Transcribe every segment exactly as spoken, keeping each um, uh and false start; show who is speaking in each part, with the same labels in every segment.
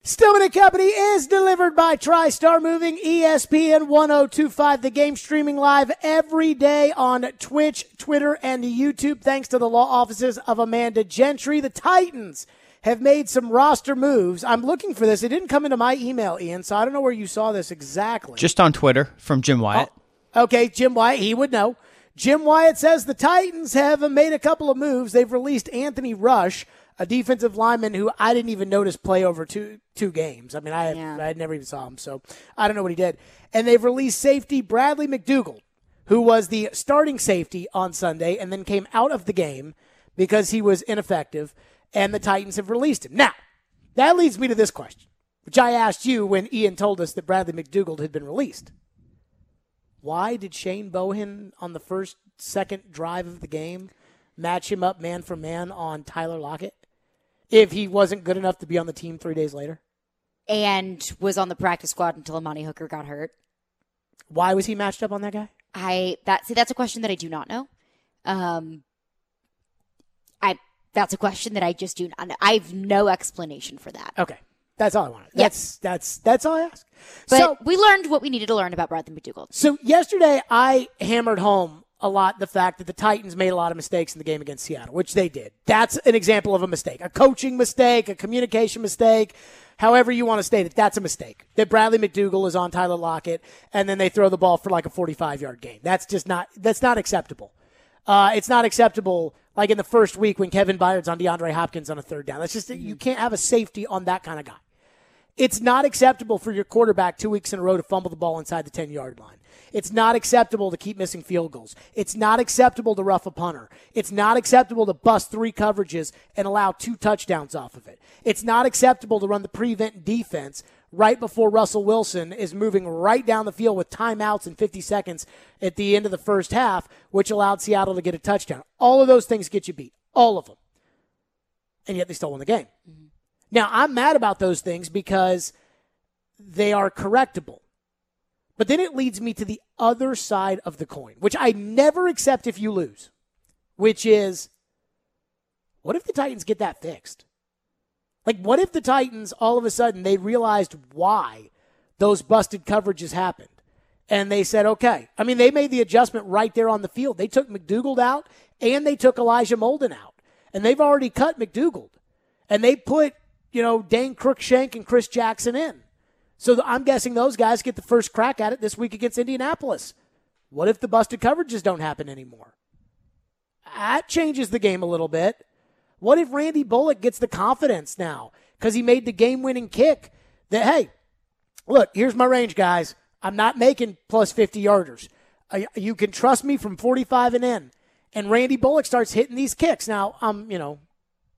Speaker 1: Stillman and Company is delivered by TriStar Moving, E S P N one oh two point five. The game streaming live every day on Twitch, Twitter, and YouTube. Thanks to the law offices of Amanda Gentry. The Titans have made some roster moves. I'm looking for this. It didn't come into my email, Ian, so I don't know where you saw this exactly.
Speaker 2: Just on Twitter from Jim Wyatt.
Speaker 1: Oh, okay, Jim Wyatt. He would know. Jim Wyatt says the Titans have made a couple of moves. They've released Anthony Rush, a defensive lineman who I didn't even notice play over two two games. I mean, I yeah. I never even saw him, so I don't know what he did. And they've released safety Bradley McDougald, who was the starting safety on Sunday and then came out of the game because he was ineffective, and the Titans have released him. Now, that leads me to this question, which I asked you when Ian told us that Bradley McDougald had been released. Why did Shane Bowen on the first, second drive of the game match him up man for man on Tyler Lockett if he wasn't good enough to be on the team three days later?
Speaker 3: And was on the practice squad until Amani Hooker got hurt.
Speaker 1: Why was he matched up on that guy?
Speaker 3: I that see that's a question that I do not know. Um, I that's a question that I just do not know. I have no explanation for that.
Speaker 1: Okay. That's all I wanted. That's yeah. that's that's all I ask.
Speaker 3: But
Speaker 1: so,
Speaker 3: we learned what we needed to learn about Bradley McDougald.
Speaker 1: So yesterday I hammered home a lot the fact that the Titans made a lot of mistakes in the game against Seattle, which they did. That's an example of a mistake. A coaching mistake, a communication mistake, however you want to state it, that's a mistake. That Bradley McDougald is on Tyler Lockett, and then they throw the ball for like a forty-five-yard gain. That's just not that's not acceptable. Uh, it's not acceptable like in the first week when Kevin Byard's on DeAndre Hopkins on a third down. That's just you can't have a safety on that kind of guy. It's not acceptable for your quarterback two weeks in a row to fumble the ball inside the ten-yard line. It's not acceptable to keep missing field goals. It's not acceptable to rough a punter. It's not acceptable to bust three coverages and allow two touchdowns off of it. It's not acceptable to run the prevent defense right before Russell Wilson is moving right down the field with timeouts and fifty seconds at the end of the first half, which allowed Seattle to get a touchdown. All of those things get you beat. All of them. And yet they still won the game. Mm-hmm. Now, I'm mad about those things because they are correctable. But then it leads me to the other side of the coin, which I never accept if you lose, which is, what if the Titans get that fixed? Like, what if the Titans, all of a sudden, they realized why those busted coverages happened? And they said, okay. I mean, they made the adjustment right there on the field. They took McDougald out, and they took Elijah Molden out. And they've already cut McDougald. And they put, you know, Dane Cruikshank and Chris Jackson in. So I'm guessing those guys get the first crack at it this week against Indianapolis. What if the busted coverages don't happen anymore? That changes the game a little bit. What if Randy Bullock gets the confidence now because he made the game-winning kick that, hey, look, here's my range, guys. I'm not making plus fifty-yarders. You can trust me from forty-five and in. And Randy Bullock starts hitting these kicks. Now, I'm, you know,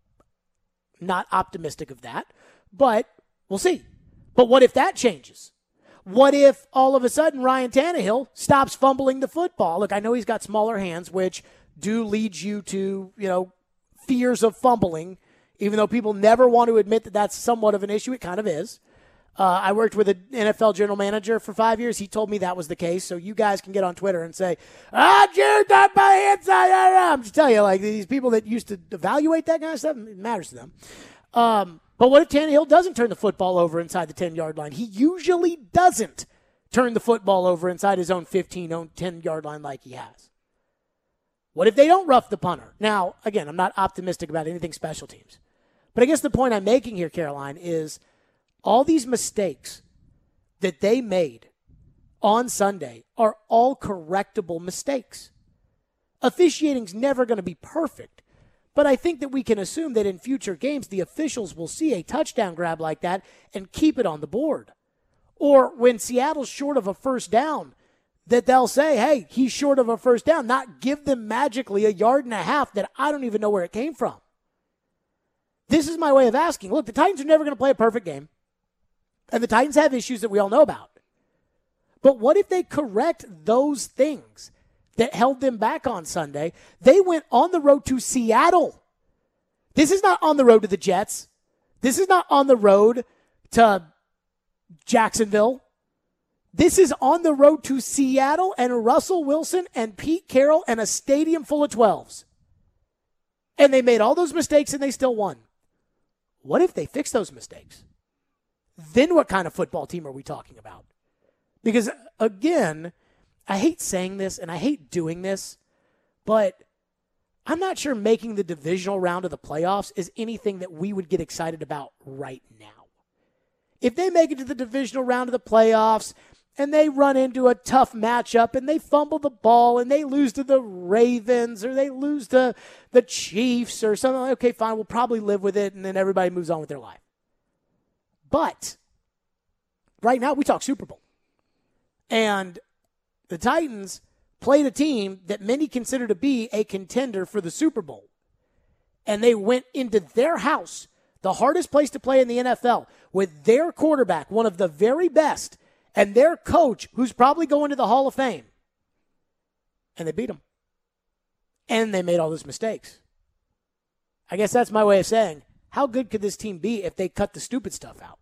Speaker 1: not optimistic of that, but we'll see. But what if that changes? What if all of a sudden Ryan Tannehill stops fumbling the football? Look, I know he's got smaller hands, which do lead you to, you know, fears of fumbling, even though people never want to admit that that's somewhat of an issue. It kind of is. Uh, I worked with an N F L general manager for five years. He told me that was the case. So you guys can get on Twitter and say, ah, Jared got my hands. I'm just telling you, like these people that used to evaluate that kind of stuff, it matters to them. Um, But what if Tannehill doesn't turn the football over inside the ten-yard line? He usually doesn't turn the football over inside his own fifteen, own ten-yard line like he has. What if they don't rough the punter? Now, again, I'm not optimistic about anything special teams. But I guess the point I'm making here, Caroline, is all these mistakes that they made on Sunday are all correctable mistakes. Officiating's never going to be perfect. But I think that we can assume that in future games, the officials will see a touchdown grab like that and keep it on the board. Or when Seattle's short of a first down, that they'll say, hey, he's short of a first down, not give them magically a yard and a half that I don't even know where it came from. This is my way of asking. Look, the Titans are never going to play a perfect game. And the Titans have issues that we all know about. But what if they correct those things that held them back on Sunday? They went on the road to Seattle. This is not on the road to the Jets. This is not on the road to Jacksonville. This is on the road to Seattle and Russell Wilson and Pete Carroll and a stadium full of twelves. And they made all those mistakes and they still won. What if they fix those mistakes? then what kind of football team are we talking about? Because, again, I hate saying this and I hate doing this, but I'm not sure making the divisional round of the playoffs is anything that we would get excited about right now. If they make it to the divisional round of the playoffs and they run into a tough matchup and they fumble the ball and they lose to the Ravens or they lose to the Chiefs or something, like, okay, fine, we'll probably live with it, and then everybody moves on with their life. But right now we talk Super Bowl. And the Titans played a team that many consider to be a contender for the Super Bowl. And they went into their house, the hardest place to play in the N F L, with their quarterback, one of the very best, and their coach, who's probably going to the Hall of Fame. And they beat them. And they made all those mistakes. I guess that's my way of saying, how good could this team be if they cut the stupid stuff out?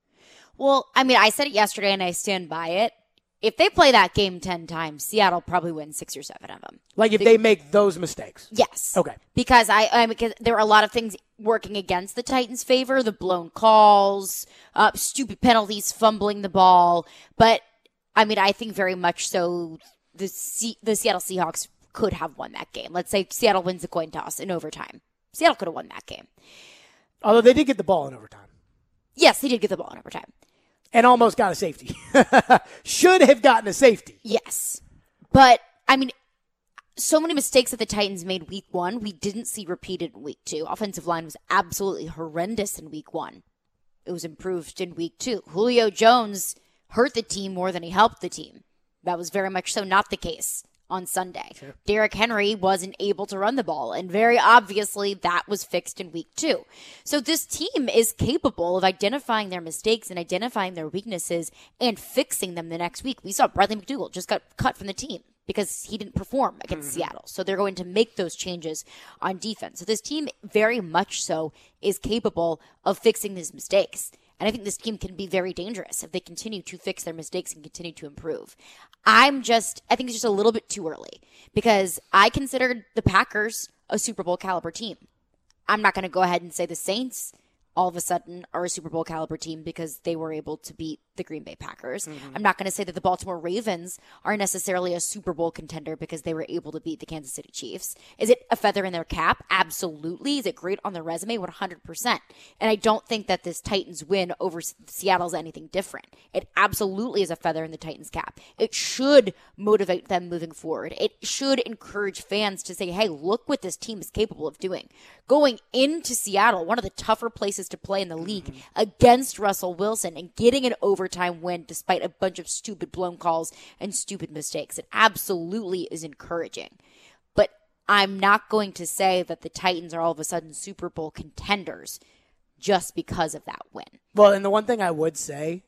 Speaker 3: Well, I mean, I said it yesterday and I stand by it. If they play that game ten times, Seattle probably wins six or seven of them.
Speaker 1: Like if they, they make those mistakes?
Speaker 3: Yes.
Speaker 1: Okay.
Speaker 3: Because I, I mean, because there are a lot of things working against the Titans' favor, the blown calls, uh, stupid penalties, fumbling the ball. But, I mean, I think very much so the C- the Seattle Seahawks could have won that game. Let's say Seattle wins the coin toss in overtime. Seattle could have won that game.
Speaker 1: Although they did get the ball in overtime.
Speaker 3: Yes, they did get the ball in overtime.
Speaker 1: And almost got a safety. Should have gotten a safety.
Speaker 3: Yes. But, I mean, so many mistakes that the Titans made week one, we didn't see repeated in week two. Offensive line was absolutely horrendous in week one. It was improved in week two. Julio Jones hurt the team more than he helped the team. That was very much so not the case on Sunday. Sure. Derrick Henry wasn't able to run the ball, and very obviously that was fixed in week two. So this team is capable of identifying their mistakes and identifying their weaknesses and fixing them the next week. We saw Bradley McDougald just got cut from the team because he didn't perform against mm-hmm. Seattle. So they're going to make those changes on defense. So this team very much so is capable of fixing these mistakes. And I think this team can be very dangerous if they continue to fix their mistakes and continue to improve. I'm just, I think it's just a little bit too early because I considered the Packers a Super Bowl caliber team. I'm not going to go ahead and say the Saints all of a sudden are a Super Bowl caliber team because they were able to beat the Green Bay Packers. Mm-hmm. I'm not going to say that the Baltimore Ravens are necessarily a Super Bowl contender because they were able to beat the Kansas City Chiefs. Is it a feather in their cap? Absolutely. Is it great on their resume? one hundred percent. And I don't think that this Titans win over Seattle is anything different. It absolutely is a feather in the Titans' cap. It should motivate them moving forward. It should encourage fans to say, hey, look what this team is capable of doing. Going into Seattle, one of the tougher places to play in the league, mm-hmm. against Russell Wilson and getting an overtime win despite a bunch of stupid blown calls and stupid mistakes. It absolutely is encouraging. But I'm not going to say that the Titans are all of a sudden Super Bowl contenders just because of that win.
Speaker 1: Well, and the one thing I would say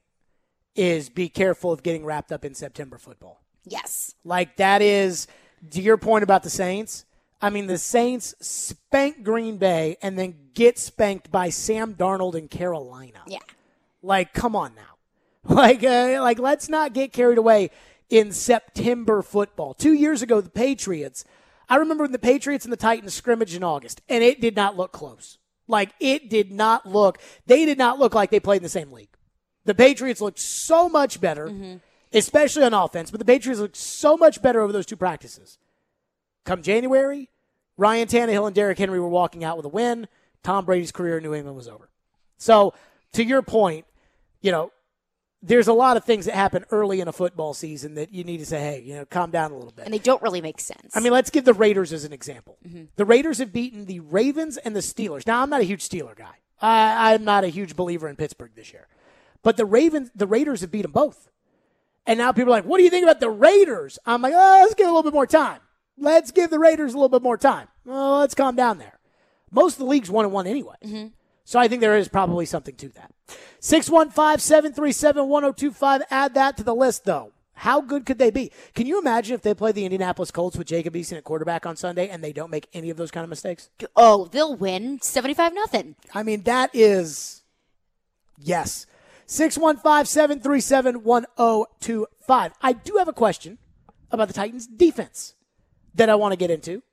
Speaker 1: is be careful of getting wrapped up in September football.
Speaker 3: Yes.
Speaker 1: Like that is, to your point about the Saints, I mean, the Saints spank Green Bay and then get spanked by Sam Darnold in Carolina.
Speaker 3: Yeah.
Speaker 1: Like, come on now. Like, uh, like let's not get carried away in September football. Two years ago, the Patriots, I remember when the Patriots and the Titans scrimmaged in August, and it did not look close. Like, it did not look, they did not look like they played in the same league. The Patriots looked so much better, mm-hmm. especially on offense, but the Patriots looked so much better over those two practices. Come January, Ryan Tannehill and Derrick Henry were walking out with a win. Tom Brady's career in New England was over. So, to your point, you know, there's a lot of things that happen early in a football season that you need to say, hey, you know, calm down a little bit.
Speaker 3: And they don't really make sense.
Speaker 1: I mean, let's give the Raiders as an example. Mm-hmm. The Raiders have beaten the Ravens and the Steelers. Now, I'm not a huge Steeler guy. I, I'm not a huge believer in Pittsburgh this year. But the Ravens, the Raiders have beat them both. And now people are like, what do you think about the Raiders? I'm like, oh, let's give it a little bit more time. Let's give the Raiders a little bit more time. Well, let's calm down there. Most of the league's one and one anyway. Mm-hmm. So I think there is probably something to that. six one five, seven three seven, one oh two five. Add that to the list, though. How good could they be? Can you imagine if they play the Indianapolis Colts with Jacob Eason at quarterback on Sunday and they don't make any of those kind of mistakes?
Speaker 3: Oh, they'll win seventy-five nothing.
Speaker 1: I mean, that is, yes. six one five, seven three seven, one oh two five. I do have a question about the Titans' defense that I want to get into.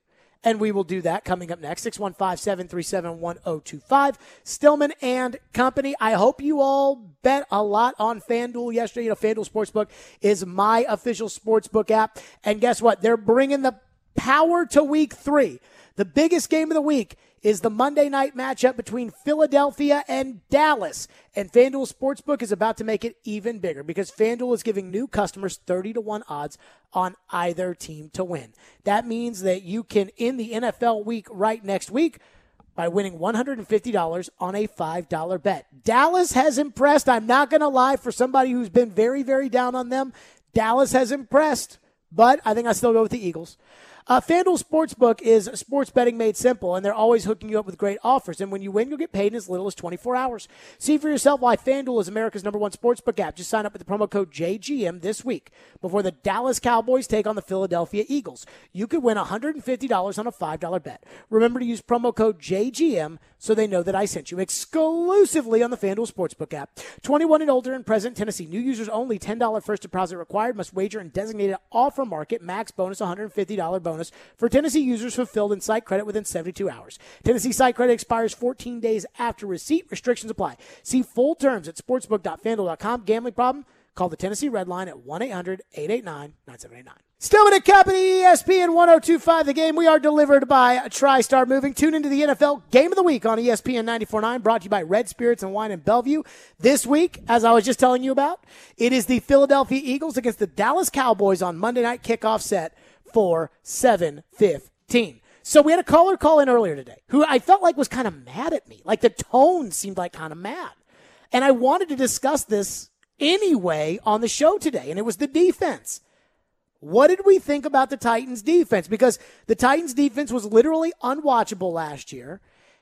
Speaker 1: And we will do that coming up next. six one five, seven three seven, one zero two five. Stillman and Company. I hope you all bet a lot on FanDuel yesterday. You know, FanDuel Sportsbook is my official sportsbook app. And guess what? They're bringing the power to week three. The biggest game of the week is the Monday night matchup between Philadelphia and Dallas. And FanDuel Sportsbook is about to make it even bigger because FanDuel is giving new customers thirty to one odds on either team to win. That means that you can, in the N F L week right next week, by winning one hundred fifty dollars on a five dollar bet. Dallas has impressed. I'm not going to lie, for somebody who's been very, very down on them, Dallas has impressed. But I think I still go with the Eagles. Uh, FanDuel Sportsbook is sports betting made simple, and they're always hooking you up with great offers. And when you win, you'll get paid in as little as twenty-four hours. See for yourself why FanDuel is America's number one sportsbook app. Just sign up with the promo code J G M this week before the Dallas Cowboys take on the Philadelphia Eagles. You could win one hundred fifty dollars on a five dollar bet. Remember to use promo code J G M so they know that I sent you. Exclusively on the FanDuel Sportsbook app. twenty-one and older in present Tennessee. New users only. ten dollars first deposit required. Must wager in designated offer market. Max bonus one hundred fifty dollars bonus for Tennessee users fulfilled in site credit within seventy-two hours. Tennessee site credit expires fourteen days after receipt. Restrictions apply. See full terms at sportsbook dot fanduel dot com. Gambling problem? Call the Tennessee Red Line at one eight hundred, eight eight nine, nine seven eight nine. Stillman and Company, E S P N one oh two point five. The game we are delivered by TriStar Moving. Tune into the N F L Game of the Week on E S P N ninety-four point nine, brought to you by Red Spirits and Wine in Bellevue. This week, as I was just telling you about, it is the Philadelphia Eagles against the Dallas Cowboys on Monday night kickoff set for seven fifteen. So we had a caller call in earlier today who I felt like was kind of mad at me. Like the tone seemed like kind of mad. And I wanted to discuss this anyway on the show today, and it was the defense. What did we think about the Titans defense? Because the Titans defense was literally unwatchable last year,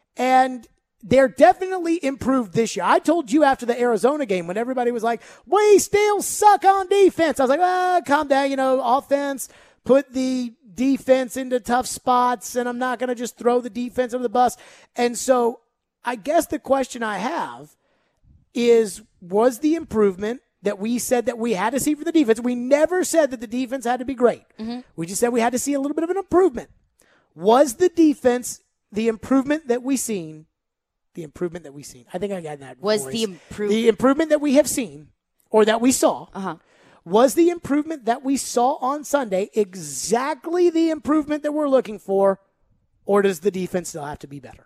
Speaker 1: and they're definitely improved this year. I told you after the Arizona game when everybody was like, we still suck on defense. I was like, ah, calm down, you know, offense, put the defense into tough spots, and I'm not going to just throw the defense under the bus. And so I guess the question I have is, was the improvement that we said that we had to see for the defense? We never said that the defense had to be great. Mm-hmm. We just said we had to see a little bit of an improvement. Was the defense the improvement that we seen? The improvement that we seen. I think I got that.
Speaker 3: Was
Speaker 1: voice.
Speaker 3: the improvement
Speaker 1: the improvement that we have seen, or that we saw?
Speaker 3: Uh-huh.
Speaker 1: Was the improvement that we saw on Sunday exactly the improvement that we're looking for, or does the defense still have to be better?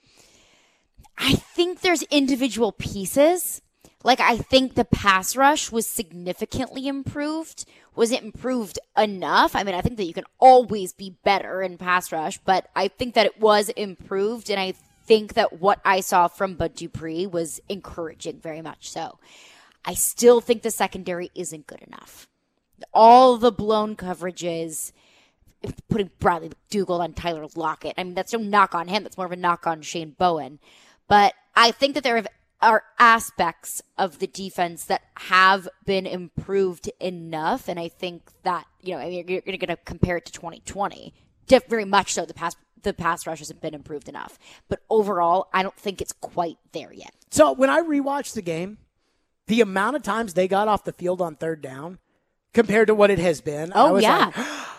Speaker 3: I think there's individual pieces. Like, I think the pass rush was significantly improved. Was it improved enough? I mean, I think that you can always be better in pass rush, but I think that it was improved, and I think that what I saw from Bud Dupree was encouraging, very much so. I still think the secondary isn't good enough. All the blown coverages, putting Bradley McDougald on Tyler Lockett. I mean, that's no knock on him. That's more of a knock on Shane Bowen. But I think that there are aspects of the defense that have been improved enough. And I think that, you know, I mean, you're, you're going to compare it to twenty twenty. Very much so, the pass, the pass rush hasn't been improved enough. But overall, I don't think it's quite there yet.
Speaker 1: So when I rewatched the game, the amount of times they got off the field on third down compared to what it has been.
Speaker 3: Oh,
Speaker 1: I was
Speaker 3: yeah.
Speaker 1: Like,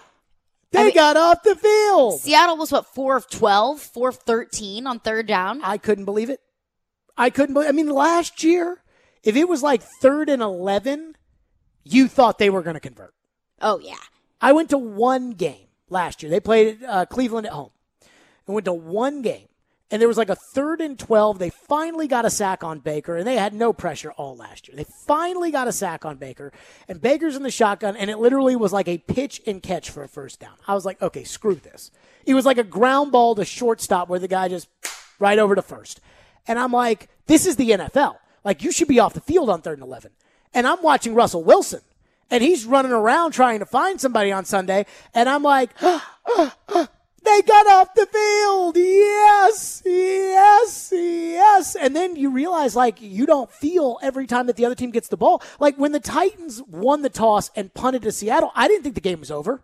Speaker 1: they
Speaker 3: I mean,
Speaker 1: got off the field.
Speaker 3: Seattle was, what, four of twelve, four of thirteen on third down?
Speaker 1: I couldn't believe it. I couldn't believe I mean, last year, if it was like third and eleven, you thought they were going to convert.
Speaker 3: Oh, yeah.
Speaker 1: I went to one game last year. They played uh, Cleveland at home. I went to one game. And there was like a third and twelve. They finally got a sack on Baker, and they had no pressure all last year. They finally got a sack on Baker, and Baker's in the shotgun, and it literally was like a pitch and catch for a first down. I was like, okay, screw this. It was like a ground ball to shortstop where the guy just right over to first. And I'm like, this is the N F L. Like, you should be off the field on third and eleven. And I'm watching Russell Wilson, and he's running around trying to find somebody on Sunday, and I'm like, ah, ah, ah. They got off the field. Yes, yes, yes. And then you realize, like, you don't feel every time that the other team gets the ball. Like, when the Titans won the toss and punted to Seattle, I didn't think the game was over.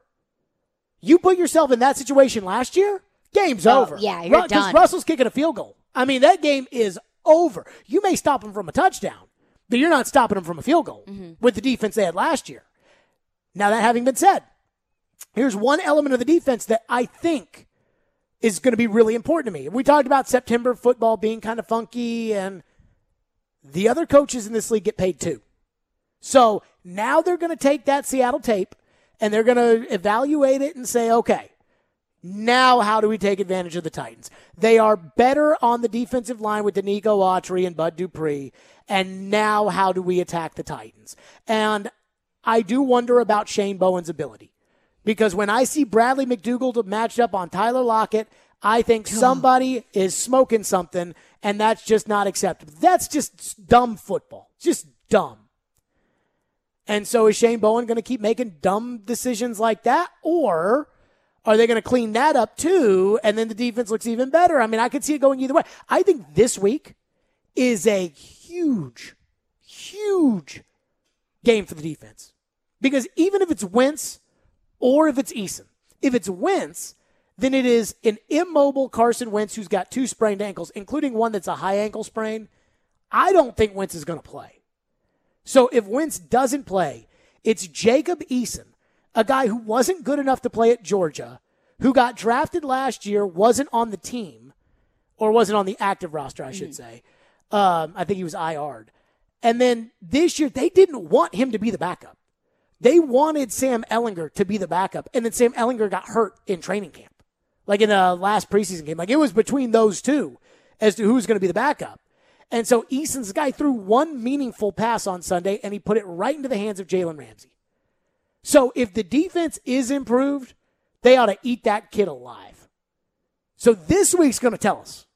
Speaker 1: You put yourself in that situation last year, game's
Speaker 3: oh,
Speaker 1: over.
Speaker 3: Yeah, you're
Speaker 1: Ru-
Speaker 3: done.
Speaker 1: Because Russell's kicking a field goal. I mean, that game is over. You may stop him from a touchdown, but you're not stopping him from a field goal mm-hmm. with the defense they had last year. Now, that having been said, here's one element of the defense that I think is going to be really important to me. We talked about September football being kind of funky, and the other coaches in this league get paid too. So now they're going to take that Seattle tape and they're going to evaluate it and say, okay, now how do we take advantage of the Titans? They are better on the defensive line with Danico Autry and Bud Dupree, and now how do we attack the Titans? And I do wonder about Shane Bowen's ability, because when I see Bradley McDougald matched up on Tyler Lockett, I think somebody is smoking something, and that's just not acceptable. That's just dumb football. Just dumb. And so is Shane Bowen going to keep making dumb decisions like that? Or are they going to clean that up too, and then the defense looks even better? I mean, I could see it going either way. I think this week is a huge, huge game for the defense. Because even if it's Wentz or if it's Eason, if it's Wentz, then it is an immobile Carson Wentz who's got two sprained ankles, including one that's a high ankle sprain. I don't think Wentz is going to play. So if Wentz doesn't play, it's Jacob Eason, a guy who wasn't good enough to play at Georgia, who got drafted last year, wasn't on the team, or wasn't on the active roster, I should mm. say. Um, I think he was I R'd. And then this year, they didn't want him to be the backup. They wanted Sam Ehlinger to be the backup, and then Sam Ehlinger got hurt in training camp, like in the last preseason game. Like, it was between those two as to who's going to be the backup. And so Eason's guy threw one meaningful pass on Sunday, and he put it right into the hands of Jalen Ramsey. So if the defense is improved, they ought to eat that kid alive. So this week's going to tell us.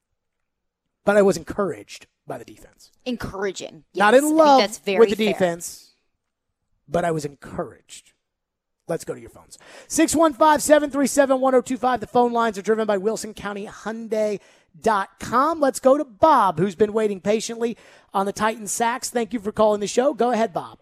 Speaker 1: But I was encouraged by the defense.
Speaker 3: Encouraging. Yes.
Speaker 1: Not in love
Speaker 3: that's very
Speaker 1: with the
Speaker 3: fair.
Speaker 1: defense, but I was encouraged. Let's go to your phones. six one five, seven three seven, one oh two five. The phone lines are driven by Wilson County Hyundai dot com. Let's go to Bob, who's been waiting patiently on the Titans sacks. Thank you for calling the show. Go ahead, Bob.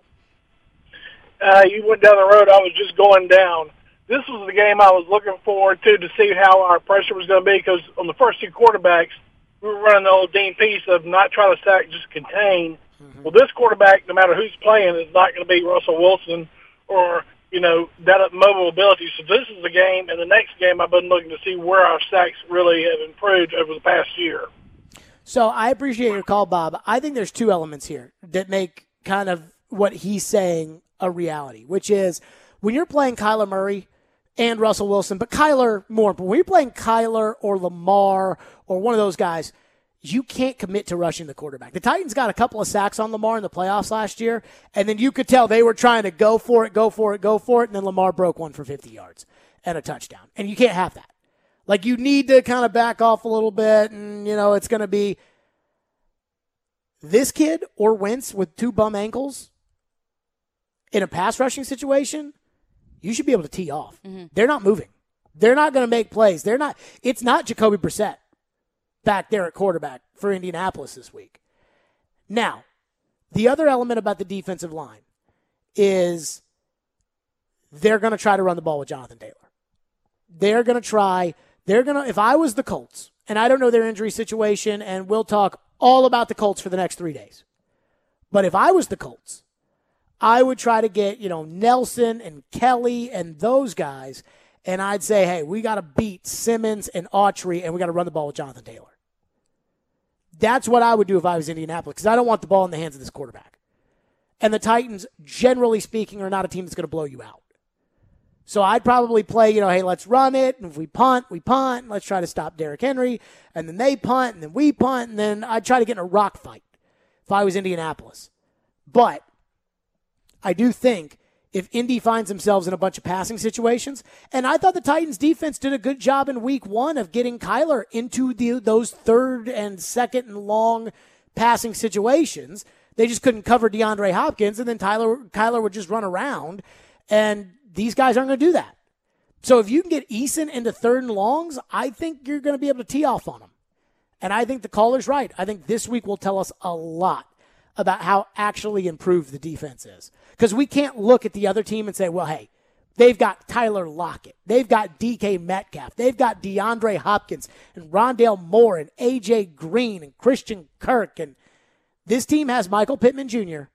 Speaker 4: Uh, you went down the road. I was just going down. This was the game I was looking forward to to see how our pressure was going to be, because on the first two quarterbacks, we were running the old Dean piece of not trying to sack, just contain. Mm-hmm. Well, this quarterback, no matter who's playing, is not going to be Russell Wilson or, you know, that mobile ability. So this is the game, and the next game I've been looking to see where our sacks really have improved over the past year.
Speaker 1: So I appreciate your call, Bob. I think there's two elements here that make kind of what he's saying a reality, which is when you're playing Kyler Murray and Russell Wilson, but Kyler more, but when you're playing Kyler or Lamar or one of those guys, you can't commit to rushing the quarterback. The Titans got a couple of sacks on Lamar in the playoffs last year, and then you could tell they were trying to go for it, go for it, go for it, and then Lamar broke one for fifty yards and a touchdown. And you can't have that. Like, you need to kind of back off a little bit, and, you know, it's going to be this kid or Wentz with two bum ankles in a pass rushing situation. You should be able to tee off. Mm-hmm. They're not moving. They're not going to make plays. They're not. It's not Jacoby Brissett back there at quarterback for Indianapolis this week. Now, the other element about the defensive line is they're going to try to run the ball with Jonathan Taylor. They're going to try. They're going to. If I was the Colts, and I don't know their injury situation, and we'll talk all about the Colts for the next three days. But if I was the Colts, I would try to get, you know, Nelson and Kelly and those guys, and I'd say, hey, we got to beat Simmons and Autry, and we got to run the ball with Jonathan Taylor. That's what I would do if I was Indianapolis, because I don't want the ball in the hands of this quarterback. And the Titans, generally speaking, are not a team that's going to blow you out. So I'd probably play, you know, hey, let's run it, and if we punt, we punt, and let's try to stop Derrick Henry, and then they punt, and then we punt, and then I'd try to get in a rock fight if I was Indianapolis. But I do think if Indy finds themselves in a bunch of passing situations, and I thought the Titans defense did a good job in week one of getting Kyler into the, those third and second and long passing situations. They just couldn't cover DeAndre Hopkins, and then Tyler, Kyler would just run around, and these guys aren't going to do that. So if you can get Eason into third and longs, I think you're going to be able to tee off on them. And I think the caller's right. I think this week will tell us a lot about how actually improved the defense is. Because we can't look at the other team and say, well, hey, they've got Tyler Lockett. They've got D K Metcalf. They've got DeAndre Hopkins and Rondale Moore and A J Green and Christian Kirk. And this team has Michael Pittman Junior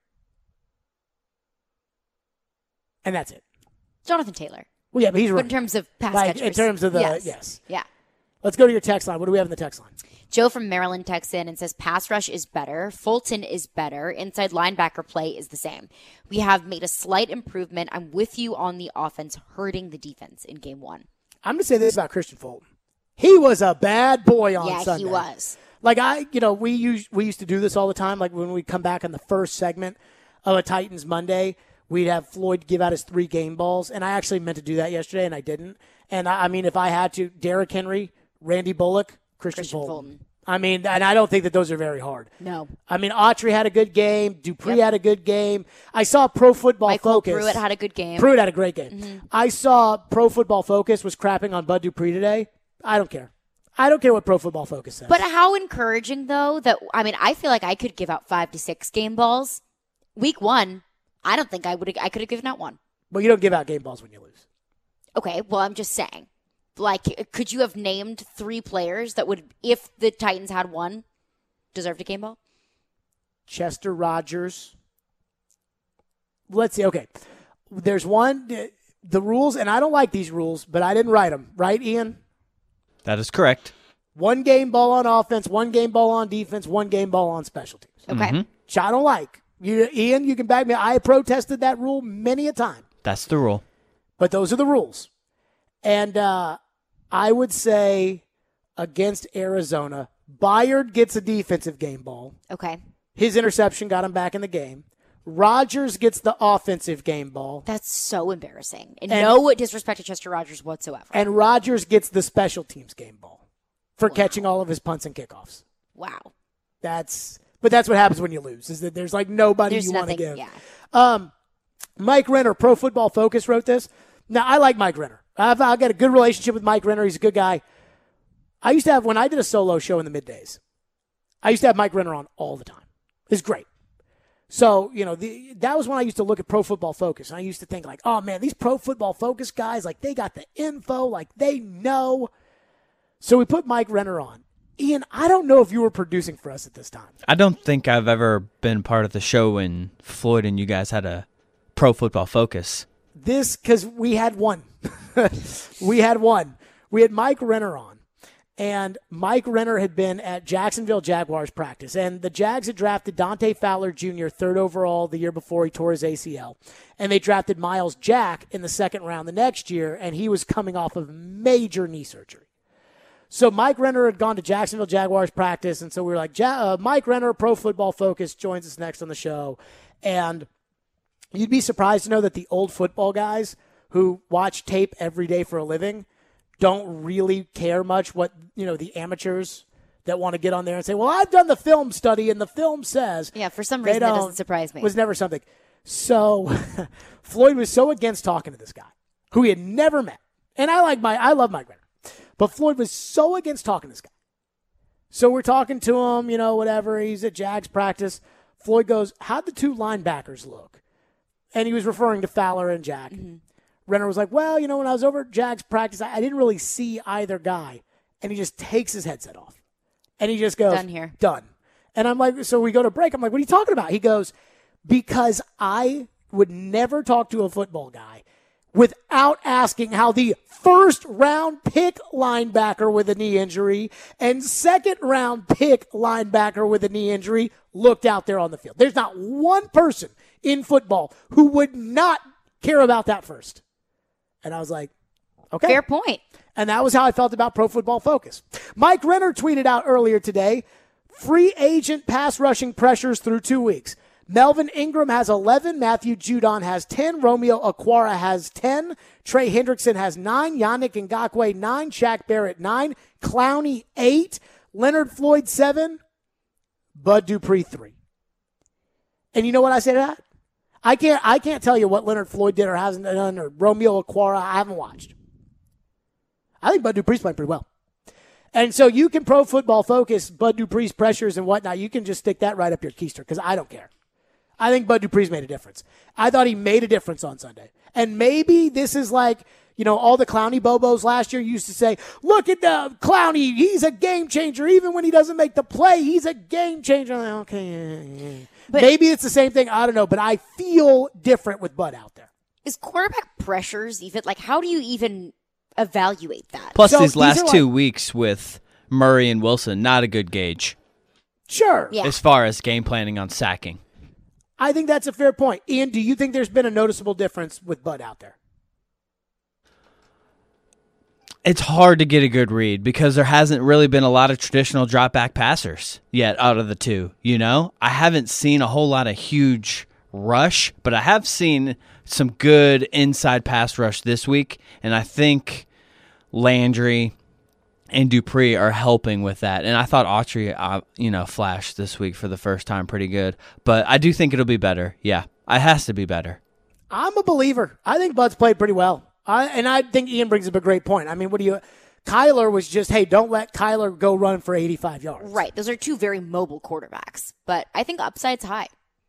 Speaker 1: And that's it.
Speaker 3: Jonathan Taylor.
Speaker 1: Well, yeah, but he's
Speaker 3: but
Speaker 1: right.
Speaker 3: in terms of pass
Speaker 1: like,
Speaker 3: catchers.
Speaker 1: In terms of the,
Speaker 3: yes.
Speaker 1: yes.
Speaker 3: Yeah.
Speaker 1: Let's go to your text line. What do we have in the text line?
Speaker 3: Joe from Maryland texts in and says, pass rush is better. Fulton is better. Inside linebacker play is the same. We have made a slight improvement. I'm with you on the offense hurting the defense in game one.
Speaker 1: I'm going to say this about Christian Fulton. He was a bad boy on
Speaker 3: yeah,
Speaker 1: Sunday.
Speaker 3: Yeah, he was.
Speaker 1: Like, I, you know, we used, we used to do this all the time. Like, when we come back on the first segment of a Titans Monday, we'd have Floyd give out his three game balls. And I actually meant to do that yesterday, and I didn't. And, I, I mean, if I had to, Derrick Henry, Randy Bullock, Christian,
Speaker 3: Christian
Speaker 1: Fulton.
Speaker 3: Fulton.
Speaker 1: I mean, and I don't think that those are very hard.
Speaker 3: No.
Speaker 1: I mean, Autry had a good game. Dupree
Speaker 3: Yep.
Speaker 1: had a good game. I saw Pro Football
Speaker 3: Michael
Speaker 1: Focus.
Speaker 3: Pruitt had a good game.
Speaker 1: Pruitt had a great game.
Speaker 3: Mm-hmm.
Speaker 1: I saw Pro Football Focus was crapping on Bud Dupree today. I don't care. I don't care what Pro Football Focus says.
Speaker 3: But how encouraging, though, that, I mean, I feel like I could give out five to six game balls. Week one, I don't think I would. I could have given out one.
Speaker 1: But you don't give out game balls when you lose.
Speaker 3: Okay, well, I'm just saying. Like, could you have named three players that would, if the Titans had one, deserved a game ball?
Speaker 1: Chester Rogers. Let's see. Okay. There's one. The rules, and I don't like these rules, but I didn't write them. Right, Ian?
Speaker 2: That is correct.
Speaker 1: One game ball on offense, one game ball on defense, one game ball on special teams.
Speaker 3: Okay.
Speaker 2: Mm-hmm.
Speaker 1: Which I don't like. You, Ian, you can back me. I protested that rule many a time.
Speaker 2: That's the rule.
Speaker 1: But those are the rules. And uh, I would say against Arizona, Byard gets a defensive game ball.
Speaker 3: Okay.
Speaker 1: His interception got him back in the game. Rodgers gets the offensive game ball.
Speaker 3: That's so embarrassing. And,
Speaker 1: And-
Speaker 3: no disrespect to Chester Rogers whatsoever.
Speaker 1: And Rodgers gets the special teams game ball for catching all of his punts and kickoffs.
Speaker 3: Wow.
Speaker 1: That's but that's what happens when you lose, is that there's like nobody
Speaker 3: There's
Speaker 1: you want to
Speaker 3: nothing,
Speaker 1: give.
Speaker 3: yeah.
Speaker 1: Um, Mike Renner, Pro Football Focus, wrote this. Now, I like Mike Renner. I've, I've got a good relationship with Mike Renner. He's a good guy. I used to have, when I did a solo show in the middays, I used to have Mike Renner on all the time. It's great. So, you know, the, that was when I used to look at Pro Football Focus. And I used to think like, oh, man, these Pro Football Focus guys, like, they got the info, like, they know. So we put Mike Renner on. Ian, I don't know if you were producing for us at this time.
Speaker 2: I don't think I've ever been part of the show when Floyd and you guys had a Pro Football Focus.
Speaker 1: This, because we had one. we had one. We had Mike Renner on. And Mike Renner had been at Jacksonville Jaguars practice. And the Jags had drafted Dante Fowler Junior third overall the year before he tore his A C L. And they drafted Miles Jack in the second round the next year, and he was coming off of major knee surgery. So Mike Renner had gone to Jacksonville Jaguars practice, and so we were like, ja- uh, Mike Renner, Pro Football Focus, joins us next on the show. And you'd be surprised to know that the old football guys who watch tape every day for a living don't really care much what, you know, the amateurs that want to get on there and say, well, I've done the film study and the film says.
Speaker 3: Yeah, for some
Speaker 1: they
Speaker 3: reason that
Speaker 1: don't-
Speaker 3: doesn't surprise me.
Speaker 1: Was never something. So Floyd was so against talking to this guy who he had never met. And I like my, I love Mike Renner. But Floyd was so against talking to this guy. So we're talking to him, you know, whatever. He's at Jags practice. Floyd goes, how'd the two linebackers look? And he was referring to Fowler and Jack. Mm-hmm. Renner was like, well, you know, when I was over at Jags practice, I, I didn't really see either guy. And he just takes his headset off. And he just goes,
Speaker 3: Done here.
Speaker 1: Done. And I'm like, so we go to break. I'm like, what are you talking about? He goes, because I would never talk to a football guy without asking how the first round pick linebacker with a knee injury and second round pick linebacker with a knee injury looked out there on the field. There's not one person in football who would not care about that first. And I was like, okay.
Speaker 3: Fair point.
Speaker 1: And that was how I felt about Pro Football Focus. Mike Renner tweeted out earlier today, free agent pass rushing pressures through two weeks. Melvin Ingram has eleven. Matthew Judon has ten. Romeo Okwara has ten. Trey Hendrickson has nine. Yannick Ngakoue, nine. Shaq Barrett, nine. Clowney, eight. Leonard Floyd, seven. Bud Dupree, three. And you know what I say to that? I can't, I can't tell you what Leonard Floyd did or hasn't done, or Romeo Okwara. I haven't watched. I think Bud Dupree's playing pretty well. And so you can Pro Football Focus Bud Dupree's pressures and whatnot. You can just stick that right up your keister because I don't care. I think Bud Dupree's made a difference. I thought he made a difference on Sunday. And maybe this is like, you know, all the Clowney Bobos last year used to say, look at the Clowney. He's a game changer. Even when he doesn't make the play, he's a game changer. I'm like, okay, yeah, yeah.
Speaker 3: But
Speaker 1: maybe it's the same thing. I don't know. But I feel different with Bud out there.
Speaker 3: is quarterback pressures even, like, how do you even evaluate that.
Speaker 2: Plus,
Speaker 1: So
Speaker 2: these
Speaker 1: these
Speaker 2: last
Speaker 1: are
Speaker 2: two
Speaker 1: like-
Speaker 2: weeks with Murray and Wilson, not a good gauge
Speaker 1: Sure.
Speaker 3: Yeah.
Speaker 2: as far as game planning on sacking.
Speaker 1: I think that's a fair point. Ian, do you think there's been a noticeable difference with Bud out there?
Speaker 2: It's hard to get a good read because there hasn't really been a lot of traditional drop back passers yet out of the two. You know, I haven't seen a whole lot of huge rush, but I have seen some good inside pass rush this week, and I think Landry and Dupree are helping with that. And I thought Autry, uh, you know, flashed this week for the first time pretty good, but I do think it'll be better. Yeah, it has to be better.
Speaker 1: I'm a believer. I think Bud's played pretty well. I, and I think Ian brings up a great point. I mean, what do you – Kyler was just, hey, don't let Kyler go run for eighty-five yards.
Speaker 3: Right. Those are two very mobile quarterbacks. But I think upside's high.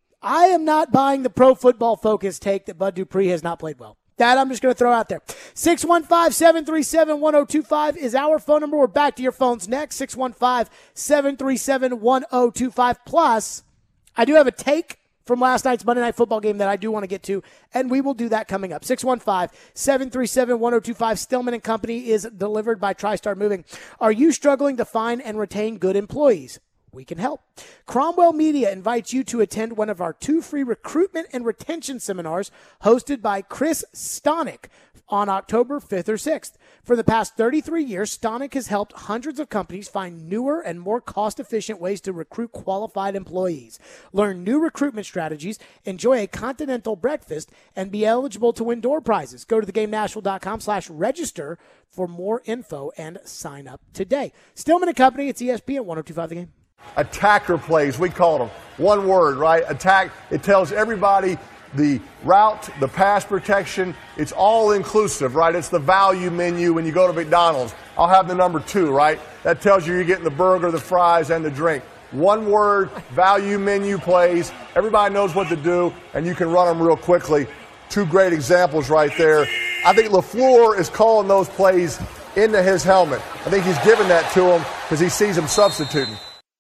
Speaker 1: I am not buying the Pro Football Focus take that Bud Dupree has not played well. That I'm just going to throw out there. six one five, seven three seven, one oh two five is our phone number. We're back to your phones next. six one five, seven three seven, one oh two five. Plus, I do have a take from last night's Monday Night Football game that I do want to get to, and we will do that coming up. six one five, seven three seven, one oh two five. Stillman and Company is delivered by TriStar Moving. Are you struggling to find and retain good employees? We can help. Cromwell Media invites you to attend one of our two free recruitment and retention seminars hosted by Chris Stonick on October fifth or sixth. For the past thirty-three years, Stonick has helped hundreds of companies find newer and more cost-efficient ways to recruit qualified employees. Learn new recruitment strategies, enjoy a continental breakfast, and be eligible to win door prizes. Go to theGameNashville.com slash register for more info and sign up today. Stillman and Company, it's E S P N one oh two five The Game.
Speaker 5: Attacker plays, we call them. One word, right? Attack. It tells everybody the route, the pass protection. It's all inclusive, right? It's the value menu when you go to McDonald's. I'll have the number two, right? That tells you you're getting the burger, the fries, and the drink. One word, value menu plays. Everybody knows what to do, and you can run them real quickly. Two great examples right there. I think LaFleur is calling those plays into his helmet. I think he's giving that to him because he sees him substituting.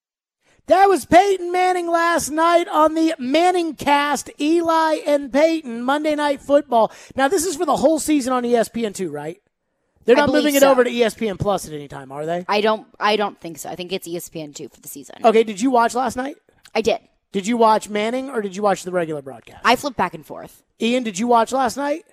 Speaker 1: That was Peyton Manning last night on the Manning Cast, Eli and Peyton, Monday Night Football. Now, this is for the whole season on E S P N two, right? They're
Speaker 3: I
Speaker 1: not
Speaker 3: believe
Speaker 1: moving it
Speaker 3: so.
Speaker 1: over to E S P N Plus at any time, are they?
Speaker 3: I don't I don't think so. I think it's E S P N two for the season.
Speaker 1: Okay, did you watch last night?
Speaker 3: I did.
Speaker 1: Did you watch Manning or did you watch the regular broadcast?
Speaker 3: I flipped back and forth.
Speaker 1: Ian, did you watch last night?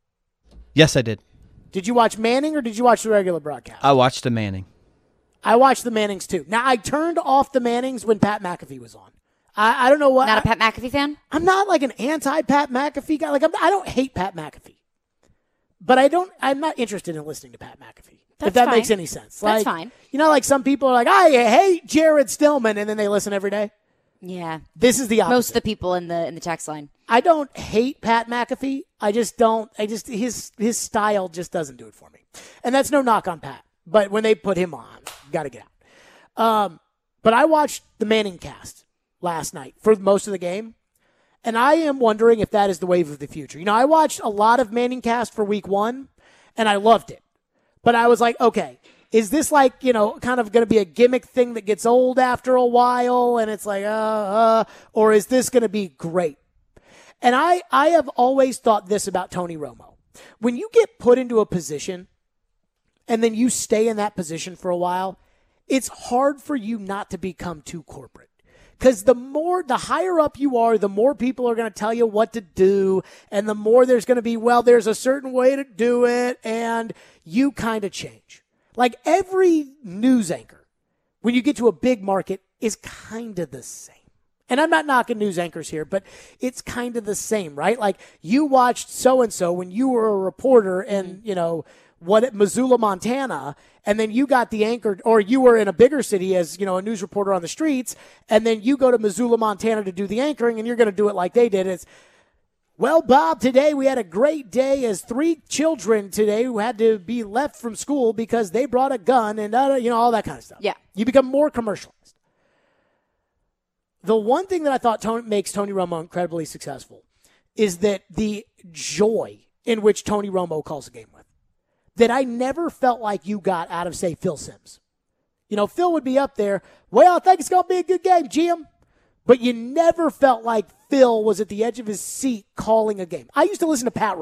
Speaker 2: Yes, I did.
Speaker 1: Did you watch Manning or did you watch the regular broadcast?
Speaker 2: I watched the Manning.
Speaker 1: I watched the Mannings too. Now, I turned off the Mannings when Pat McAfee was on. I, I don't know what.
Speaker 3: Not a
Speaker 1: I,
Speaker 3: Pat McAfee fan?
Speaker 1: I'm not like an anti-Pat McAfee guy. Like I'm, I don't hate Pat McAfee, but I don't. I'm not interested in listening to Pat McAfee.
Speaker 3: That's
Speaker 1: if that
Speaker 3: fine.
Speaker 1: makes any sense.
Speaker 3: That's
Speaker 1: Like,
Speaker 3: fine.
Speaker 1: You know, like some people are like, I hate Jared Stillman, and then they listen every day.
Speaker 3: Yeah.
Speaker 1: This is the opposite.
Speaker 3: Most of the people in the in the text line.
Speaker 1: I don't hate Pat McAfee. I just don't. I just his his style just doesn't do it for me, and that's no knock on Pat. But when they put him on, got to get out. Um, but I watched the Manning Cast last night for most of the game, and I am wondering if that is the wave of the future. You know, I watched a lot of Manning Cast for week one, and I loved it. But I was like, okay, is this like, you know, kind of going to be a gimmick thing that gets old after a while, and it's like, uh, uh, or is this going to be great? And I, I have always thought this about Tony Romo. When you get put into a position, and then you stay in that position for a while, it's hard for you not to become too corporate. Because the more, the higher up you are, the more people are going to tell you what to do. And the more there's going to be, well, there's a certain way to do it. And you kind of change. Like every news anchor, when you get to a big market, is kind of the same. And I'm not knocking news anchors here, but it's kind of the same, right? Like you watched so-and-so when you were a reporter in, you know, what at Missoula, Montana, and then you got the anchor, or you were in a bigger city as, you know, a news reporter on the streets, and then you go to Missoula, Montana to do the anchoring, and you're going to do it like they did. It's, well, Bob, today we had a great day as three children today who had to be left from school because they brought a gun and, uh, you know, all that kind of stuff.
Speaker 3: Yeah.
Speaker 1: You become more commercialized. The one thing that I thought Tony, makes Tony Romo incredibly successful is that the joy in which Tony Romo calls a game with. That I never felt like you got out of, say, Phil Simms. You know, Phil would be up there, well, I think it's going to be a good game, Jim. But you never felt like Phil was at the edge of his seat calling a game. I used to listen to Pat Ryan.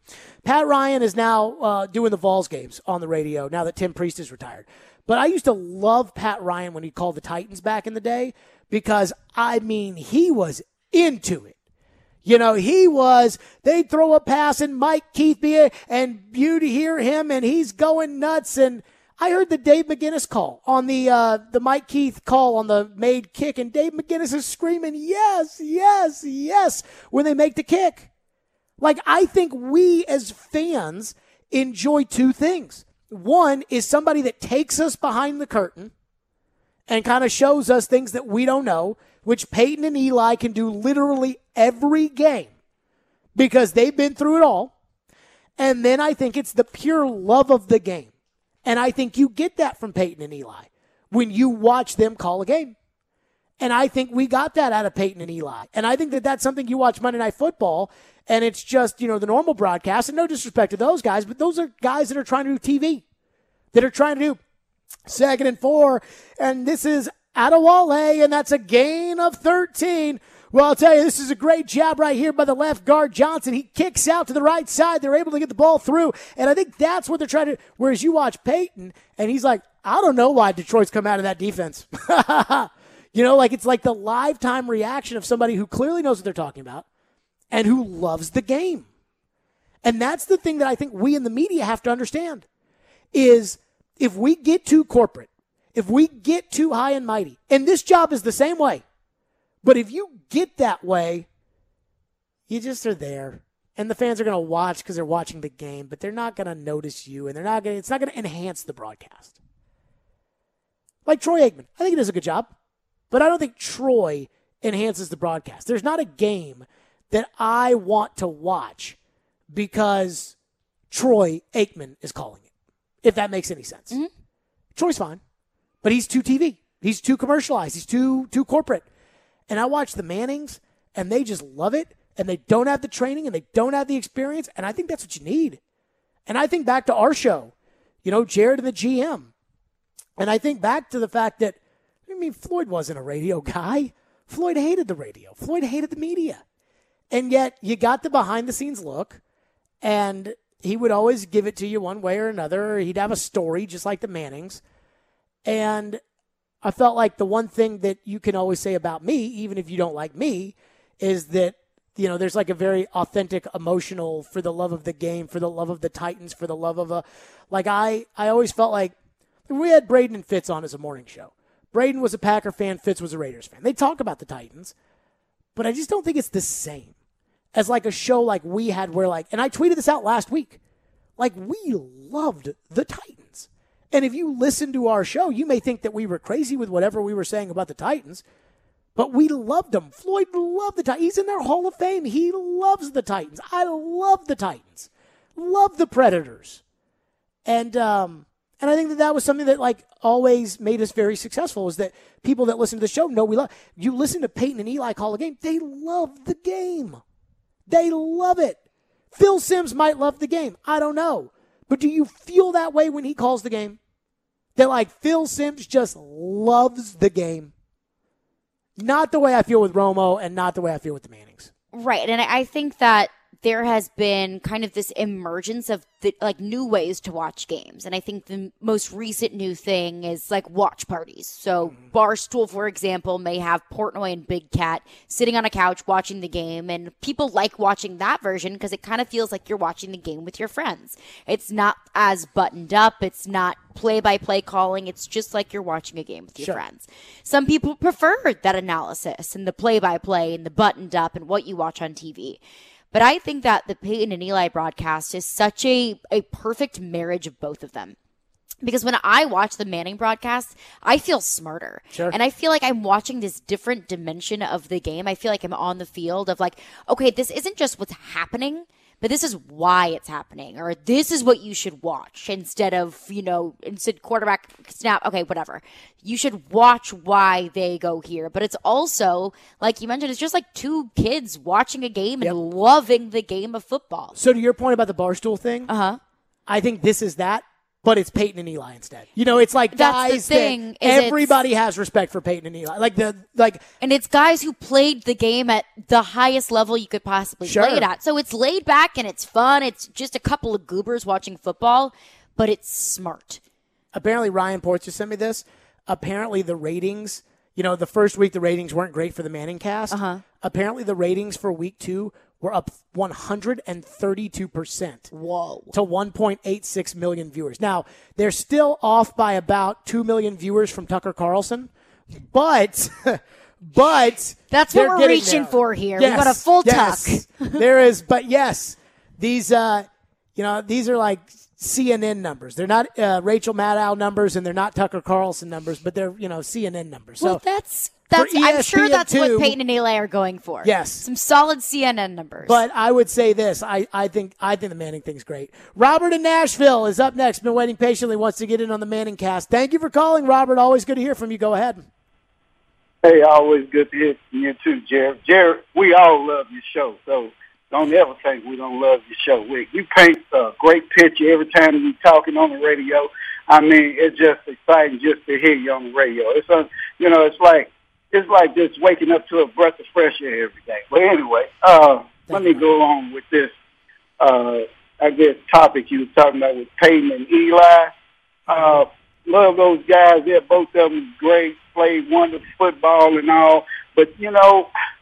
Speaker 1: Pat Ryan is now uh, doing the Vols games on the radio now that Tim Priest is retired. But I used to love Pat Ryan when he called the Titans back in the day because, I mean, he was into it. You know, he was, they'd throw a pass and Mike Keith be it, and you'd hear him and he's going nuts. And I heard the Dave McGinnis call on the uh, the Mike Keith call on the made kick, and Dave McGinnis is screaming, yes, yes, yes, when they make the kick. Like, I think we as fans enjoy two things. One is somebody that takes us behind the curtain and kind of shows us things that we don't know, which Peyton and Eli can do literally every game because they've been through it all. And then I think it's the pure love of the game. And I think you get that from Peyton and Eli when you watch them call a game. And I think we got that out of Peyton and Eli. And I think that that's something you watch Monday Night Football, and it's just, you know, the normal broadcast. And no disrespect to those guys, but those are guys that are trying to do T V, that are trying to do second and four. And this is Adewale, and that's a gain of thirteen. Well, I'll tell you, this is a great job right here by the left guard, Johnson. He kicks out to the right side. They're able to get the ball through. And I think that's what they're trying to – whereas you watch Peyton, and he's like, I don't know why Detroit's come out of that defense. You know, like it's like the live time reaction of somebody who clearly knows what they're talking about and who loves the game. And that's the thing that I think we in the media have to understand is if we get too corporate, if we get too high and mighty, and this job is the same way, but if you get that way, you just are there. And the fans are going to watch because they're watching the game, but they're not going to notice you, and they're not going. It's not going to enhance the broadcast. Like Troy Aikman, I think he does a good job. But I don't think Troy enhances the broadcast. There's not a game that I want to watch because Troy Aikman is calling it, if that makes any sense. Mm-hmm. Troy's fine, but he's too T V. He's too commercialized. He's too too corporate. And I watch the Mannings, and they just love it, and they don't have the training, and they don't have the experience, and I think that's what you need. And I think back to our show, you know, Jared and the G M. And I think back to the fact that I mean, Floyd wasn't a radio guy. Floyd hated the radio. Floyd hated the media. And yet you got the behind-the-scenes look, and he would always give it to you one way or another. He'd have a story just like the Mannings. And I felt like the one thing that you can always say about me, even if you don't like me, is that, you know, there's like a very authentic, emotional, for the love of the game, for the love of the Titans, for the love of a, like I, I always felt like we had Braden and Fitz on as a morning show. Braden was a Packer fan. Fitz was a Raiders fan. They talk about the Titans, but I just don't think it's the same as like a show like we had where like, and I tweeted this out last week, like we loved the Titans. And if you listen to our show, you may think that we were crazy with whatever we were saying about the Titans, but we loved them. Floyd loved the Titans. He's in their Hall of Fame. He loves the Titans. I love the Titans. Love the Predators. And, um, And I think that that was something that, like, always made us very successful is that people that listen to the show know we love. You listen to Peyton and Eli call a game, they love the game. They love it. Phil Simms might love the game. I don't know. But do you feel that way when he calls the game? That, like, Phil Simms just loves the game. Not the way I feel with Romo and not the way I feel with the Mannings.
Speaker 3: Right. And I think that there has been kind of this emergence of the, like new ways to watch games. And I think the most recent new thing is like watch parties. So mm-hmm. Barstool, for example, may have Portnoy and Big Cat sitting on a couch watching the game. And people like watching that version because it kind of feels like you're watching the game with your friends. It's not as buttoned up. It's not play-by-play calling. It's just like you're watching a game with your
Speaker 1: sure.
Speaker 3: friends. Some people prefer that analysis and the play-by-play and the buttoned up and what you watch on T V. But I think that the Peyton and Eli broadcast is such a, a perfect marriage of both of them. Because when I watch the Manning broadcast, I feel smarter.
Speaker 1: Sure.
Speaker 3: And I feel like I'm watching this different dimension of the game. I feel like I'm on the field of like, okay, this isn't just what's happening, but this is why it's happening. Or this is what you should watch instead of, you know, instead quarterback snap. Okay, whatever. You should watch why they go here. But it's also, like you mentioned, it's just like two kids watching a game and
Speaker 1: yep.
Speaker 3: loving the game of football.
Speaker 1: So to your point about the Barstool thing,
Speaker 3: uh-huh.
Speaker 1: I think this is that. but it's Peyton and Eli instead. You know, it's like
Speaker 3: That's
Speaker 1: guys
Speaker 3: the thing,
Speaker 1: that
Speaker 3: is
Speaker 1: everybody has respect for Peyton and Eli. Like the like,
Speaker 3: and it's guys who played the game at the highest level you could possibly
Speaker 1: Sure.
Speaker 3: play it at. So it's laid back and it's fun. It's just a couple of goobers watching football, but it's smart.
Speaker 1: apparently Ryan Ports just sent me this. Apparently the ratings, you know, the first week the ratings weren't great for the Manning cast.
Speaker 3: Uh-huh.
Speaker 1: Apparently the ratings for week two were up one hundred thirty-two percent.
Speaker 3: Whoa.
Speaker 1: To one point eight six million viewers. Now, they're still off by about two million viewers from Tucker Carlson, but but
Speaker 3: That's
Speaker 1: they're
Speaker 3: what we're
Speaker 1: getting
Speaker 3: reaching
Speaker 1: there.
Speaker 3: for here.
Speaker 1: Yes,
Speaker 3: We've got a full
Speaker 1: yes.
Speaker 3: tuck.
Speaker 1: There is, but yes, these uh, you know, these are like C N N numbers. They're not uh, Rachel Maddow numbers, and they're not Tucker Carlson numbers, but they're, you know, C N N numbers.
Speaker 3: Well,
Speaker 1: So
Speaker 3: that's that's.
Speaker 1: for
Speaker 3: I'm sure
Speaker 1: E S P N
Speaker 3: that's
Speaker 1: two,
Speaker 3: what Peyton and Eli are going for.
Speaker 1: Yes.
Speaker 3: some solid C N N numbers.
Speaker 1: But I would say this: I, I think I think the Manning thing's great. Robert in Nashville is up next. Been waiting patiently. Wants to get in on the Manning cast. Thank you for calling, Robert. Always good to hear from you. Go ahead.
Speaker 6: Hey, always good to hear from you too, Jared. Jared, we all love your show, so don't ever think we don't love your show. We, you paint a great picture every time we talking on the radio. I mean, it's just exciting just to hear you on the radio. It's a, you know, it's like it's like just waking up to a breath of fresh air every day. But anyway, uh, let me go on with this. Uh, I guess topic you were talking about with Peyton and Eli. Uh, love those guys. They're both of them great. Played wonderful football and all. But you know,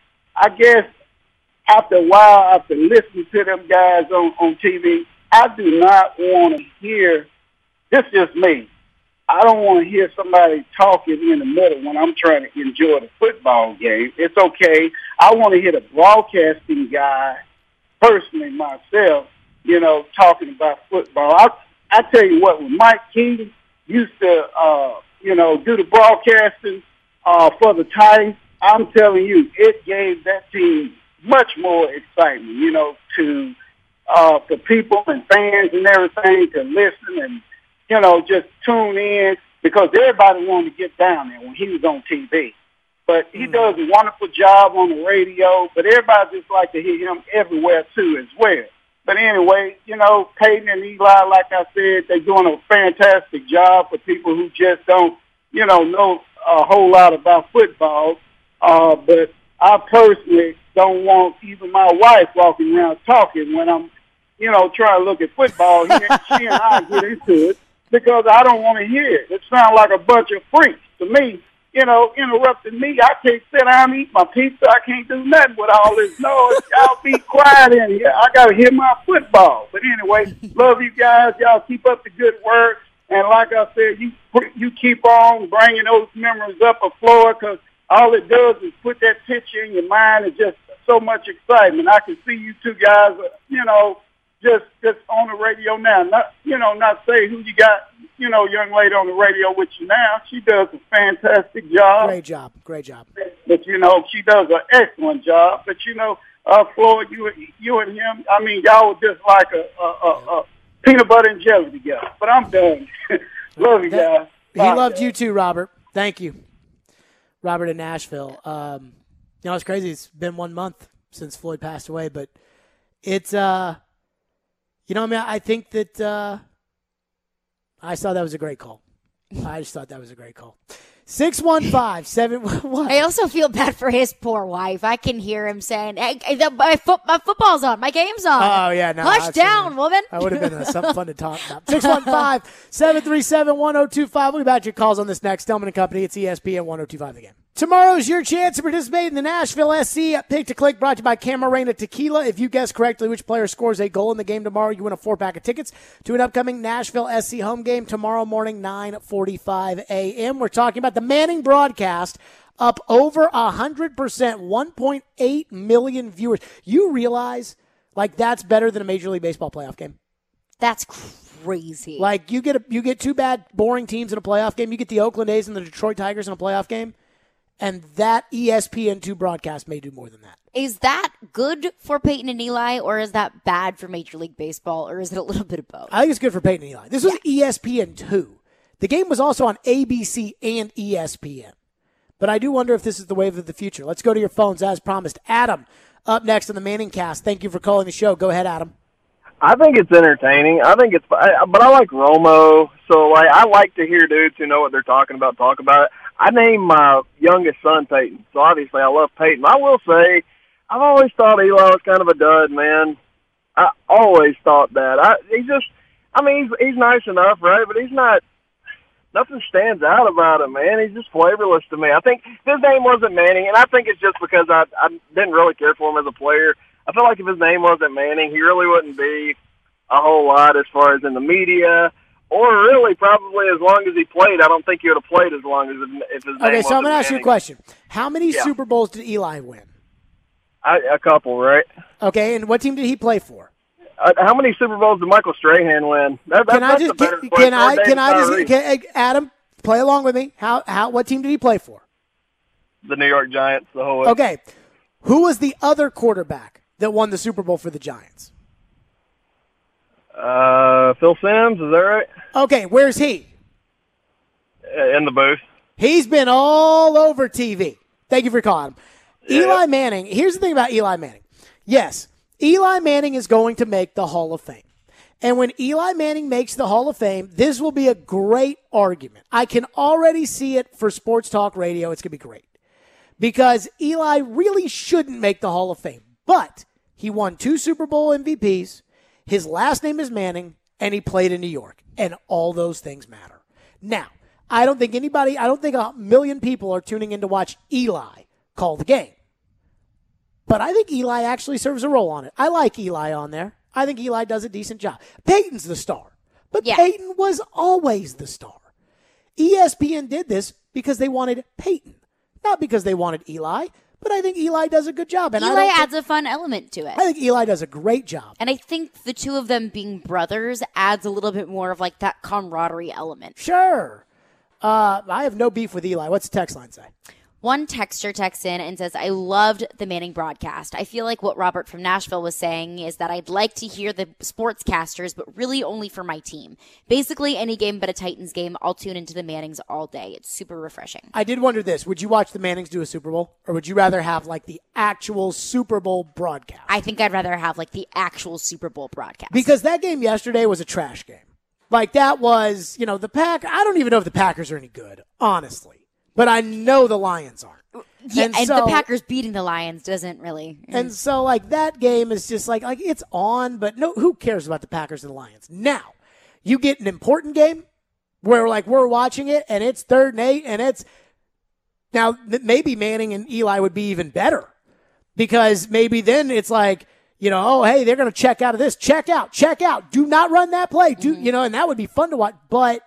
Speaker 6: I guess after a while, after listening to them guys on, on T V, I do not want to hear, this is just me, I don't want to hear somebody talking in the middle when I'm trying to enjoy the football game. It's okay. I want to hear the broadcasting guy, personally myself, you know, talking about football. I, I tell you what, when Mike King used to, uh, you know, do the broadcasting uh, for the Titans, I'm telling you, it gave that team much more excitement, you know, to uh, for people and fans and everything to listen and, you know, just tune in because everybody wanted to get down there when he was on T V. But he mm-hmm. does a wonderful job on the radio, but everybody just like to hear him everywhere, too, as well. But anyway, you know, Peyton and Eli, like I said, they're doing a fantastic job for people who just don't, you know, know a whole lot about football. Uh, but I personally don't want even my wife walking around talking when I'm, you know, trying to look at football. He, she and I get into it because I don't want to hear it. It sounds like a bunch of freaks to me, you know, interrupting me. I can't sit down and eat my pizza. I can't do nothing with all this noise. Y'all be quiet in here. I got to hear my football. But anyway, love you guys. Y'all keep up the good work. And like I said, you you keep on bringing those memories up of Florida because all it does is put that picture in your mind and just so much excitement. I can see you two guys, you know, just just on the radio now. Not, you know, not say who you got, you know, young lady on the radio with you now. She does a fantastic job.
Speaker 1: Great job. Great job.
Speaker 6: But, you know, she does an excellent job. But, you know, uh, Floyd, you, you and him, I mean, y'all were just like a, a, a, a peanut butter and jelly together. But I'm done. Love you guys.
Speaker 1: He Bye, loved guys. You too, Robert. Thank you. Robert in Nashville. Um, you know, it's crazy. It's been one month since Floyd passed away, but it's, uh, you know, I mean, I think that uh, I thought that was a great call. I just thought that was a great call. six one five, seven one
Speaker 3: I also feel bad for his poor wife. I can hear him saying, hey, hey, the, my, foot, my football's on. My game's on.
Speaker 1: Oh, yeah. No,
Speaker 3: Hush down, woman.
Speaker 1: That would have been uh, something fun to talk about. six one five, seven three seven, one oh two five. We'll be back to your calls on this next. Tillman and Company. It's E S P N one oh two five again. Tomorrow's your chance to participate in the Nashville S C Pick to Click brought to you by Camarena Tequila. If you guess correctly which player scores a goal in the game tomorrow, you win a four-pack of tickets to an upcoming Nashville S C home game tomorrow morning, nine forty-five a.m. We're talking about the Manning broadcast up over one hundred percent, one point eight million viewers. You realize, like, that's better than a Major League Baseball playoff game?
Speaker 3: That's crazy.
Speaker 1: Like, you get a, you get two bad, boring teams in a playoff game. You get the Oakland A's and the Detroit Tigers in a playoff game. And that E S P N two broadcast may do more than that.
Speaker 3: Is that good for Peyton and Eli, or is that bad for Major League Baseball, or is it a little bit of both?
Speaker 1: I think it's good for Peyton and Eli. This was yeah. E S P N two. The game was also on A B C and E S P N. But I do wonder if this is the wave of the future. Let's go to your phones as promised. Adam, up next on the Manning Cast. Thank you for calling the show. Go ahead, Adam.
Speaker 7: I think it's entertaining. I think it's, I, but I like Romo, so like I like to hear dudes who know what they're talking about talk about it. I named my youngest son Peyton, so obviously I love Peyton. I will say, I've always thought Eli was kind of a dud, man. I always thought that. I he just, I mean, he's he's nice enough, right? But he's not. Nothing stands out about him, man. He's just flavorless to me. I think his name wasn't Manning, and I think it's just because I I didn't really care for him as a player. I feel like if his name wasn't Manning, he really wouldn't be a whole lot as far as in the media, or really probably as long as he played. I don't think he would have played as long as if his name
Speaker 1: Okay,
Speaker 7: wasn't
Speaker 1: so I'm going to ask you a
Speaker 7: Manning.
Speaker 1: question. How many
Speaker 7: Yeah.
Speaker 1: Super Bowls did Eli win?
Speaker 7: I, a couple, right?
Speaker 1: Okay, and what team did he play for?
Speaker 7: Uh, how many Super Bowls did Michael Strahan win? That, that,
Speaker 1: Can I
Speaker 7: that's
Speaker 1: just
Speaker 7: a better
Speaker 1: can,
Speaker 7: question.
Speaker 1: can I
Speaker 7: Or
Speaker 1: can I
Speaker 7: David
Speaker 1: just
Speaker 7: Tyree.
Speaker 1: can, Adam play along with me? How how what team did he play for?
Speaker 7: The New York Giants the whole way.
Speaker 1: Okay, who was the other quarterback that won the Super Bowl for the Giants?
Speaker 7: Uh, Phil Simms, is that right?
Speaker 1: Okay, where's he?
Speaker 7: Uh, In the booth.
Speaker 1: He's been all over T V. Thank you for calling him.
Speaker 7: Yeah.
Speaker 1: Eli Manning, here's the thing about Eli Manning. Yes, Eli Manning is going to make the Hall of Fame. And when Eli Manning makes the Hall of Fame, this will be a great argument. I can already see it for sports talk radio. It's going to be great. Because Eli really shouldn't make the Hall of Fame. But he won two Super Bowl M V Ps. His last name is Manning, and he played in New York. And all those things matter. Now, I don't think anybody, I don't think a million people are tuning in to watch Eli call the game. But I think Eli actually serves a role on it. I like Eli on there. I think Eli does a decent job. Peyton's the star. But
Speaker 3: Yeah.
Speaker 1: Peyton was always the star. E S P N did this because they wanted Peyton, not because they wanted Eli. But I think Eli does a good job. And I
Speaker 3: Eli
Speaker 1: don't
Speaker 3: adds
Speaker 1: think,
Speaker 3: a fun element to it.
Speaker 1: I think Eli does a great job.
Speaker 3: And I think the two of them being brothers adds a little bit more of like that camaraderie element.
Speaker 1: Sure. Uh, I have no beef with Eli. What's the text line say?
Speaker 3: One texter texts in and says, I loved the Manning broadcast. I feel like what Robert from Nashville was saying is that I'd like to hear the sportscasters, but really only for my team. Basically, any game but a Titans game, I'll tune into the Mannings all day. It's super refreshing.
Speaker 1: I did wonder this. Would you watch the Mannings do a Super Bowl? Or would you rather have like the actual Super Bowl broadcast?
Speaker 3: I think I'd rather have like the actual Super Bowl broadcast.
Speaker 1: Because that game yesterday was a trash game. Like that was, you know, the Pack. I don't even know if the Packers are any good, honestly. But I know the Lions aren't.
Speaker 3: yeah,
Speaker 1: and
Speaker 3: and
Speaker 1: so-
Speaker 3: the Packers beating the Lions doesn't really.
Speaker 1: And so, like, that game is just like, like it's on, but no, who cares about the Packers and the Lions? Now, you get an important game where, like, we're watching it, and it's third and eight, and it's now th- maybe Manning and Eli would be even better because maybe then it's like, you know, oh, hey, they're going to check out of this. Check out, check out. Do not run that play. Do you know, and that would be fun to watch, but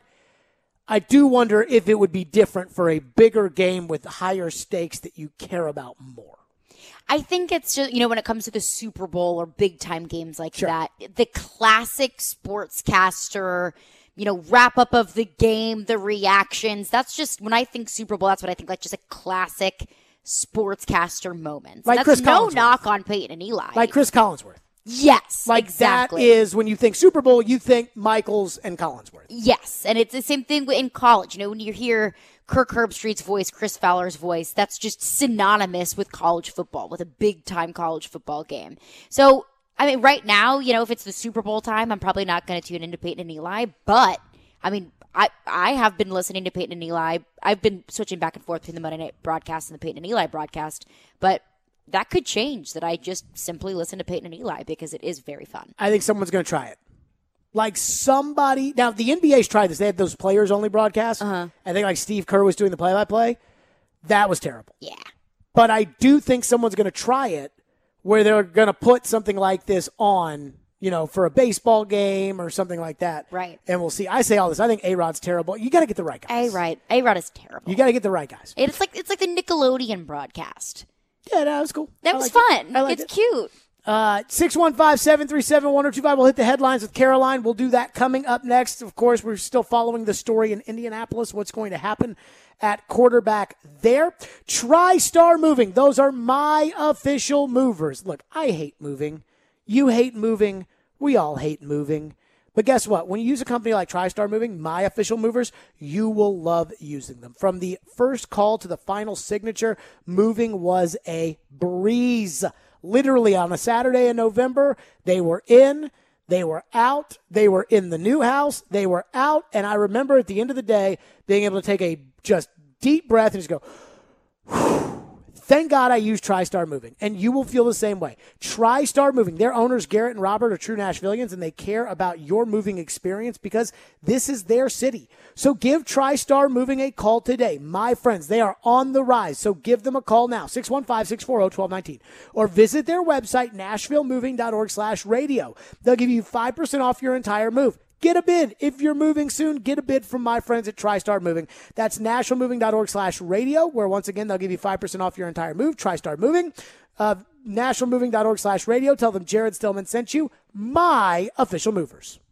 Speaker 1: I do wonder if it would be different for a bigger game with higher stakes that you care about more.
Speaker 3: I think it's just, you know, when it comes to the Super Bowl or big time games like
Speaker 1: Sure.
Speaker 3: that, the classic sportscaster, you know, wrap up of the game, the reactions. That's just, when I think Super Bowl, that's what I think, like just a classic sportscaster moment.
Speaker 1: Like
Speaker 3: that's
Speaker 1: Chris
Speaker 3: no
Speaker 1: Collinsworth.
Speaker 3: knock on Peyton and Eli.
Speaker 1: Like Chris Collinsworth.
Speaker 3: yes,
Speaker 1: Like
Speaker 3: exactly.
Speaker 1: that is when you think Super Bowl, you think Michaels and Collinsworth.
Speaker 3: Yes, and it's the same thing in college. You know, when you hear Kirk Herbstreit's voice, Chris Fowler's voice, that's just synonymous with college football, with a big-time college football game. So, I mean, right now, you know, if it's the Super Bowl time, I'm probably not going to tune into Peyton and Eli, but, I mean, I, I have been listening to Peyton and Eli. I've been switching back and forth between the Monday Night broadcast and the Peyton and Eli broadcast, but that could change, that I just simply listen to Peyton and Eli because it is very fun.
Speaker 1: I think someone's going to try it. Like somebody now, the N B A's tried this. They had those players only broadcasts.
Speaker 3: Uh-huh.
Speaker 1: I think like Steve Kerr was doing the play by play. That was terrible.
Speaker 3: Yeah.
Speaker 1: But I do think someone's going to try it where they're going to put something like this on, you know, for a baseball game or something like that.
Speaker 3: Right.
Speaker 1: And we'll see. I say all this. I think A-Rod's terrible. You got to get the right guys.
Speaker 3: A-Rod, A-Rod is terrible.
Speaker 1: You got to get the right guys.
Speaker 3: It's like it's like the Nickelodeon broadcast.
Speaker 1: Yeah, that was cool.
Speaker 3: That
Speaker 1: I
Speaker 3: was
Speaker 1: liked it.
Speaker 3: fun.
Speaker 1: I liked
Speaker 3: It's
Speaker 1: it.
Speaker 3: cute.
Speaker 1: Uh, six one five, seven three seven, one oh two five. We'll hit the headlines with Caroline. We'll do that coming up next. Of course, we're still following the story in Indianapolis, what's going to happen at quarterback there. TriStar Moving. Those are my official movers. Look, I hate moving. You hate moving. We all hate moving. But guess what? When you use a company like TriStar Moving, my official movers, you will love using them. From the first call to the final signature, moving was a breeze. Literally on a Saturday in November, they were in. They were out. They were in the new house. They were out. And I remember at the end of the day being able to take a just deep breath and just go, whew. Thank God I use TriStar Moving, and you will feel the same way. TriStar Moving, their owners, Garrett and Robert, are true Nashvillians, and they care about your moving experience because this is their city. So give TriStar Moving a call today. My friends, they are on the rise, so give them a call now, six one five, six four zero, one two one nine, or visit their website, nashville moving dot org slash radio. They'll give you five percent off your entire move. Get a bid. If you're moving soon, get a bid from my friends at TriStar Moving. That's nashville moving dot org slash radio, where once again, they'll give you five percent off your entire move. TriStar Moving. Uh, nashville moving dot org slash radio. Tell them Jared Stillman sent you, my official movers.